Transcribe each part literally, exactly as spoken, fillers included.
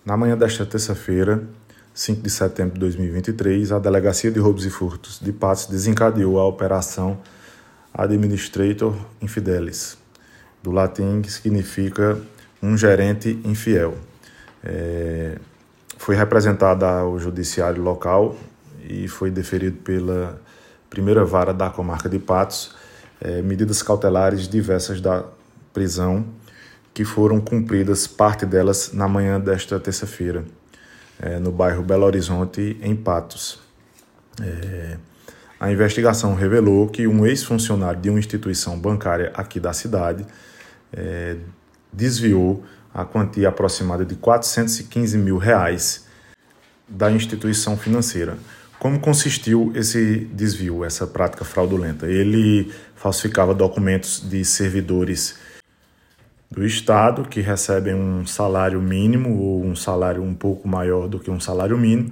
Na manhã desta terça-feira, cinco de setembro de dois mil e vinte e três, a Delegacia de Roubos e Furtos de Patos desencadeou a operação Administrator Infidelis, do latim que significa um gerente infiel. É, foi representada ao judiciário local e foi deferido pela primeira vara da comarca de Patos é, medidas cautelares diversas da prisão, que foram cumpridas, parte delas, na manhã desta terça-feira, é, no bairro Belo Horizonte, em Patos. É, a investigação revelou que um ex-funcionário de uma instituição bancária aqui da cidade é, desviou a quantia aproximada de quatrocentos e quinze mil reais da instituição financeira. Como consistiu esse desvio, essa prática fraudulenta? Ele falsificava documentos de servidores do Estado que recebem um salário mínimo ou um salário um pouco maior do que um salário mínimo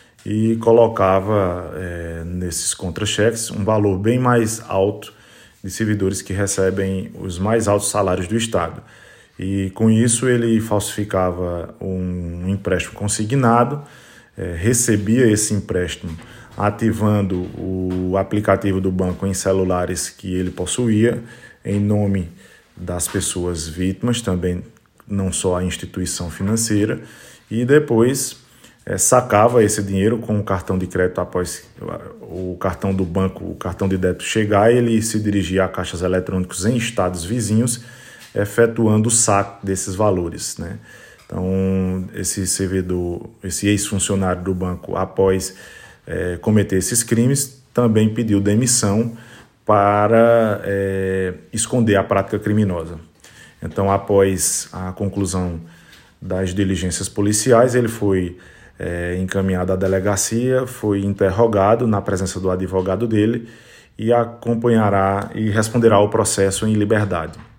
e colocava é, nesses contra-cheques um valor bem mais alto de servidores que recebem os mais altos salários do Estado. E com isso ele falsificava um empréstimo consignado, é, recebia esse empréstimo ativando o aplicativo do banco em celulares que ele possuía em nome das pessoas vítimas, também não só a instituição financeira, e depois é, sacava esse dinheiro com o cartão de crédito após o cartão do banco, o cartão de débito chegar, ele se dirigia a caixas eletrônicos em estados vizinhos, efetuando o saque desses valores, né? Então, esse servidor, esse ex-funcionário do banco, após é, cometer esses crimes, também pediu demissão para é, esconder a prática criminosa. Então, após a conclusão das diligências policiais, ele foi é, encaminhado à delegacia, foi interrogado na presença do advogado dele e acompanhará e responderá ao processo em liberdade.